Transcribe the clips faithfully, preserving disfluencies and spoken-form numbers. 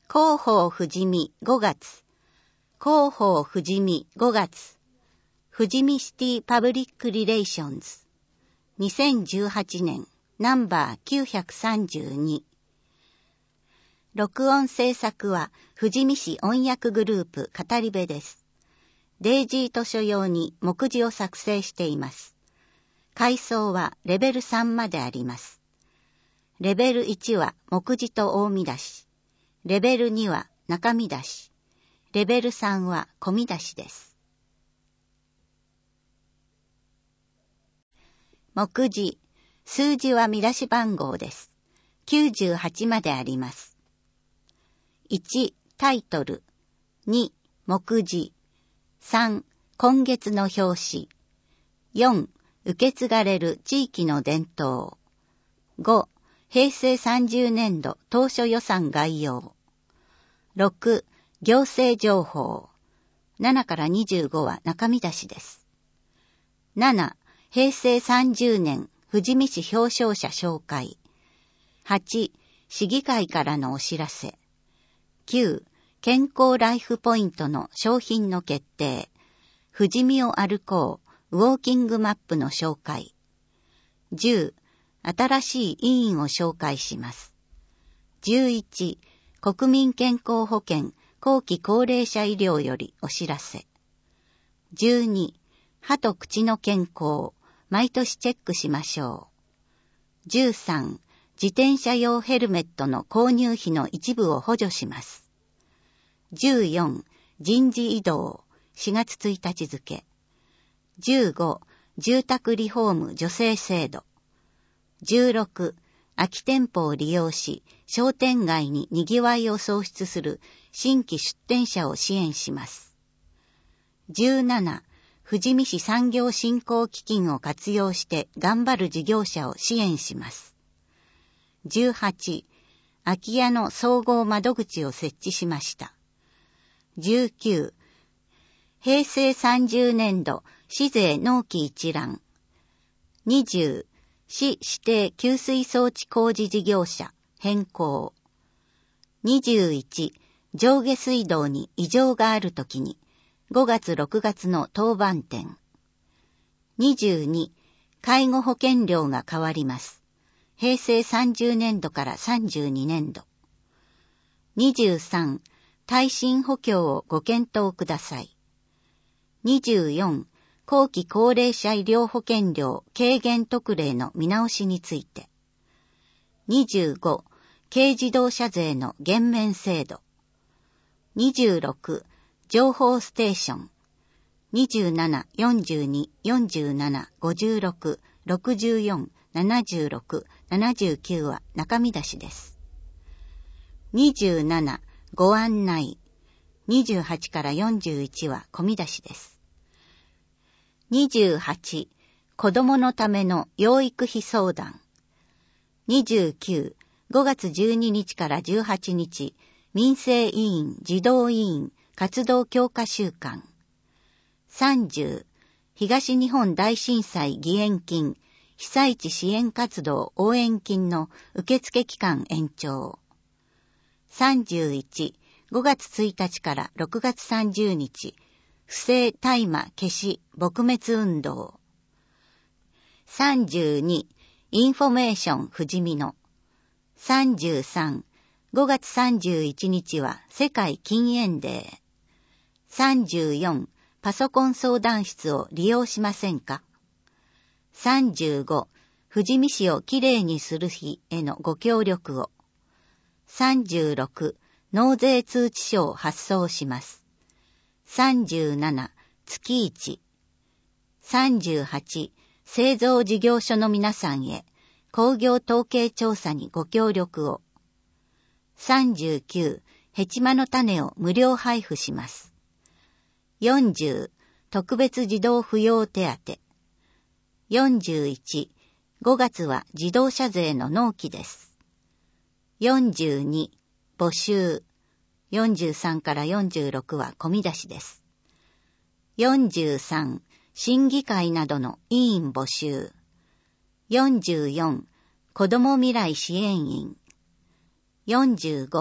広報富士見ごがつ、広報富士見ごがつ、富士見シティパブリックリレーションズ、にせんじゅうはちねんナンバーきゅうひゃくさんじゅうに。録音制作は富士見市音訳グループ語り部です。デイジー図書用に目次を作成しています。階層はレベルさんまであります。レベルいちは目次と大見出し。レベルには中見出し。レベルさんは小見出しです。目次、数字は見出し番号です。きゅうじゅうはちまであります。いち、タイトル。に、目次。さん、今月の表紙。よん、受け継がれる地域の伝統。ご、平成さんじゅうねんど当初予算概要。ろく、行政情報。ななからにじゅうごは中見出しです。なな、平成さんじゅうねん富士見市表彰者紹介。はち、市議会からのお知らせ。きゅう、健康ライフポイントの商品の決定。富士見を歩こう、ウォーキングマップの紹介。じゅう、新しい委員を紹介します。じゅういち、国民健康保険後期高齢者医療よりお知らせ。じゅうに、歯と口の健康、毎年チェックしましょう。じゅうさん、自転車用ヘルメットの購入費の一部を補助します。じゅうよん、人事異動、しがつついたち付。じゅうご、住宅リフォーム助成制度。じゅうろく、空き店舗を利用し、商店街に賑わいを創出する新規出店者を支援します。じゅうなな、富士見市産業振興基金を活用して頑張る事業者を支援します。じゅうはち、空き家の総合窓口を設置しました。じゅうきゅう、平成さんじゅうねんど市税納期一覧。にじゅう、市指定給水装置工事事業者変更。にじゅういち、上下水道に異常があるときにごがつろくがつの当番点。にじゅうに、介護保険料が変わります。平成さんじゅうねんどからさんじゅうにねんど。にじゅうさん、耐震補強をご検討ください。にじゅうよん、後期高齢者医療保険料軽減特例の見直しについて。にじゅうご、軽自動車税の減免制度。にじゅうろく、情報ステーション。にじゅうなな、よんじゅうに、よんじゅうなな、ごじゅうろく、ろくじゅうよん、ななじゅうろく、ななじゅうきゅうは中見出しです。にじゅうなな、ご案内。にじゅうはちからよんじゅういちは小見出しです。にじゅうはち、子供のための養育費相談。にじゅうきゅう、ごがつじゅうににちからじゅうはちにち、民生委員、児童委員、活動強化週間。さんじゅう、東日本大震災義援金、被災地支援活動応援金の受付期間延長。さんじゅういち、ごがつついたちからろくがつさんじゅうにち、不正大麻消し撲滅運動。さんじゅうに、インフォメーション富士見の。さんじゅうさん、ごがつさんじゅういちにちは世界禁煙デー。さんじゅうよん、パソコン相談室を利用しませんか。さんじゅうご、富士見市をきれいにする日へのご協力を。さんじゅうろく、納税通知書を発送します。さんじゅうなな、月いち。さんじゅうはち、製造事業所の皆さんへ、工業統計調査にご協力を。さんじゅうきゅう、ヘチマの種を無料配布します。よんじゅう、特別児童扶養手当。よんじゅういち、ごがつは自動車税の納期です。よんじゅうに、募集。よんじゅうさんからよんじゅうろくは小見出しです。よんじゅうさん、審議会などの委員募集。よんじゅうよん、子ども未来支援員。よんじゅうご、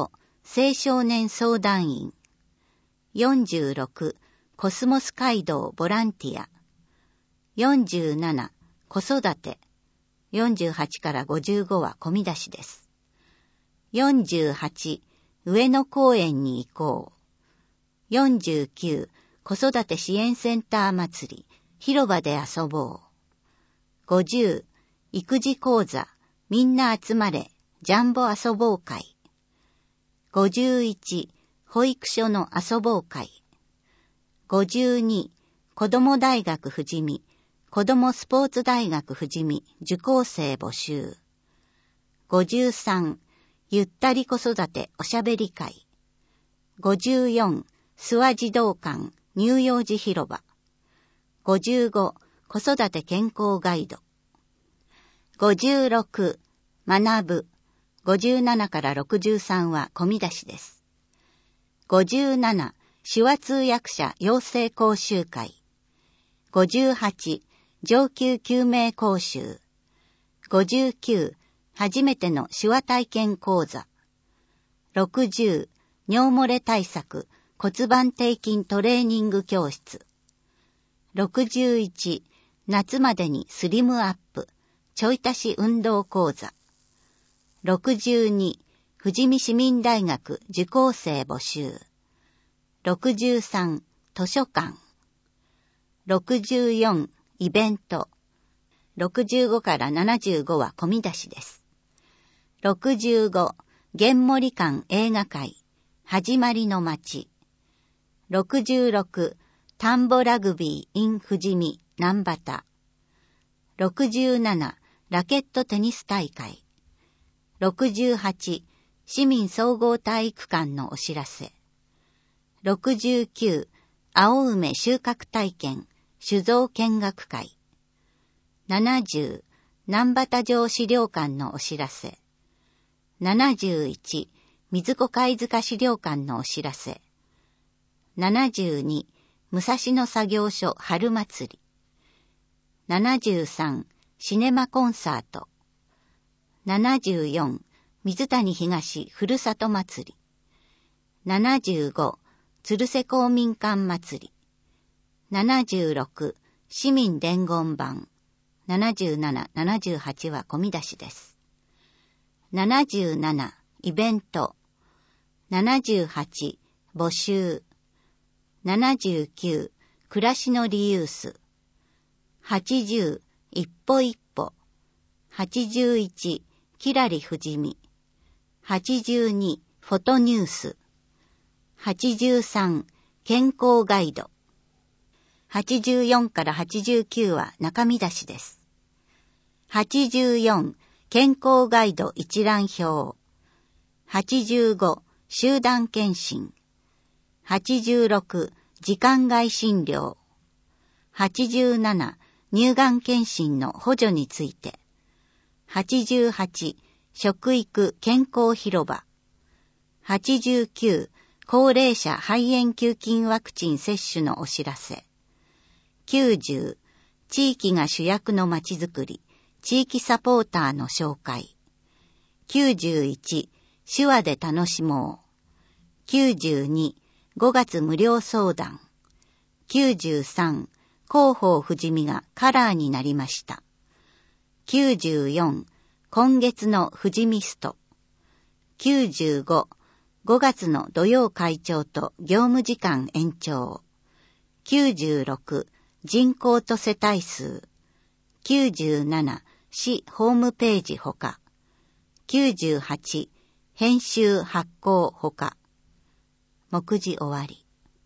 青少年相談員。よんじゅうろく、コスモス街道ボランティア。よんじゅうなな、子育て。よんじゅうはちからごじゅうごは込み出しです。よんじゅうはち、上野公園に行こう。よんじゅうきゅう、子育て支援センター祭り、広場で遊ぼう。ごじゅう、育児講座、みんな集まれ、ジャンボ遊ぼう会。ごじゅういち、保育所の遊ぼう会。ごじゅうに、子ども大学富士見、子どもスポーツ大学富士見、受講生募集。ごじゅうさん、ゆったり子育ておしゃべり会。ごじゅうよん、諏訪児童館、乳幼児広場。ごじゅうご、子育て健康ガイド。ごじゅうろく、学ぶ。ごじゅうななからろくじゅうさんは込み出しです。ごじゅうなな、手話通訳者養成講習会。ごじゅうはち、上級救命講習。ごじゅうきゅう、初めての手話体験講座。ろくじゅう、尿漏れ対策骨盤底筋トレーニング教室。ろくじゅういち、夏までにスリムアップちょい足し運動講座。ろくじゅうに、富士見市民大学受講生募集。ろくじゅうさん、図書館。ろくじゅうよん、イベント。ろくじゅうごからななじゅうごは込み出しです。ろくじゅうご、玄森館映画会、始まりの街。ろくじゅうろく、田んぼラグビー in 富士見南畑。ろくじゅうなな、ラケットテニス大会。ろくじゅうはち、市民総合体育館のお知らせ。ろくじゅうきゅう、青梅収穫体験酒造見学会。ななじゅう、南畑城資料館のお知らせ。ななじゅういち、水子貝塚資料館のお知らせ。ななじゅうに、武蔵野作業所春祭り。ななじゅうさん、シネマコンサート。ななじゅうよん、水谷東ふるさと祭り。ななじゅうご、鶴瀬公民館祭り。ななじゅうろく、市民伝言版。ななじゅうなな、ななじゅうはちは込み出しです。ななじゅうなな、イベント。ななじゅうはち、募集。ななじゅうきゅう、暮らしのリユース。はちじゅう、一歩一歩。はちじゅういち、きらり富士見。はちじゅうに、フォトニュース。はちじゅうさん、健康ガイド。はちじゅうよんからはちじゅうきゅうは中身出しです。はちじゅうよん、健康ガイド一覧表。はちじゅうご、集団検診。はちじゅうろく、時間外診療。はちじゅうなな、乳がん検診の補助について。はちじゅうはち、食育健康広場。はちじゅうきゅう、高齢者肺炎球菌ワクチン接種のお知らせ。きゅうじゅう、地域が主役のまちづくり、地域サポーターの紹介。きゅうじゅういち、手話で楽しもう。きゅうじゅうに、ごがつ無料相談。きゅうじゅうさん、広報富士見がカラーになりました。きゅうじゅうよん、今月の富士見スト。きゅうじゅうご、ごがつの土曜会長と業務時間延長。きゅうじゅうろく、人口と世帯数。きゅうじゅうなな、市ホームページほか。きゅうじゅうはち、編集発行ほか。目次終わり。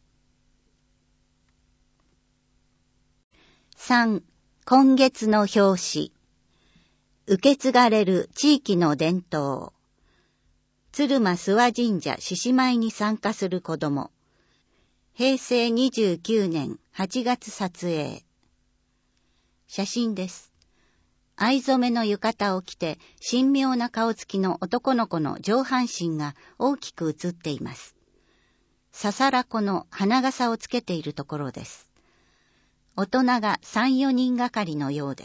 さん、今月の表紙。受け継がれる地域の伝統。鶴間諏訪神社獅子舞に参加する子ども。へいせいにじゅうきゅうねんはちがつ撮影。写真です。藍染めの浴衣を着て神妙な顔つきの男の子の上半身が大きく写っています。ささら子の花笠をつけているところです。大人がさん、よにんがかりのようです。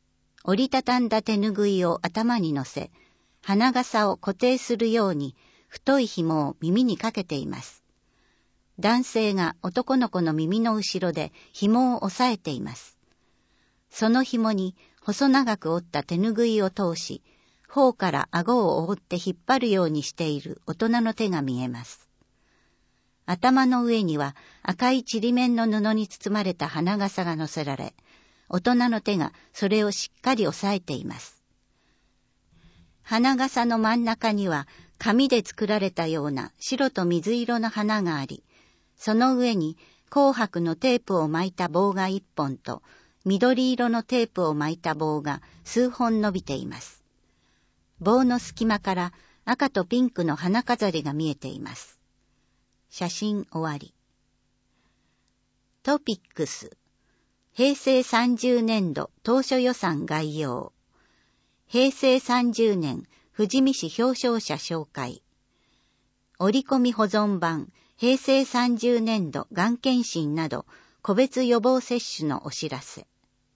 折りたたんだ手ぬぐいを頭に乗せ、花笠を固定するように太い紐を耳にかけています。男性が男の子の耳の後ろで紐を押さえています。その紐に細長く折った手ぬぐいを通し、頬から顎を覆って引っ張るようにしている大人の手が見えます。頭の上には赤いちりめんの布に包まれた花笠が乗せられ、大人の手がそれをしっかり押さえています。花笠の真ん中には紙で作られたような白と水色の花があり、その上に紅白のテープを巻いた棒が一本と、緑色のテープを巻いた棒が数本伸びています。棒の隙間から赤とピンクの花飾りが見えています。写真終わり。トピックス。平成さんじゅうねんど当初予算概要。平成さんじゅうねん富士見市表彰者紹介。折り込み保存版平成さんじゅうねんどがん検診など個別予防接種のお知らせ。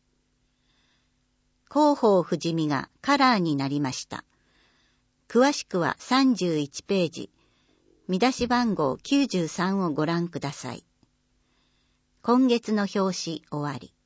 広報富士見がカラーになりました。詳しくはさんじゅういちページ、見出し番号きゅうじゅうさんをご覧ください。今月の表紙終わり。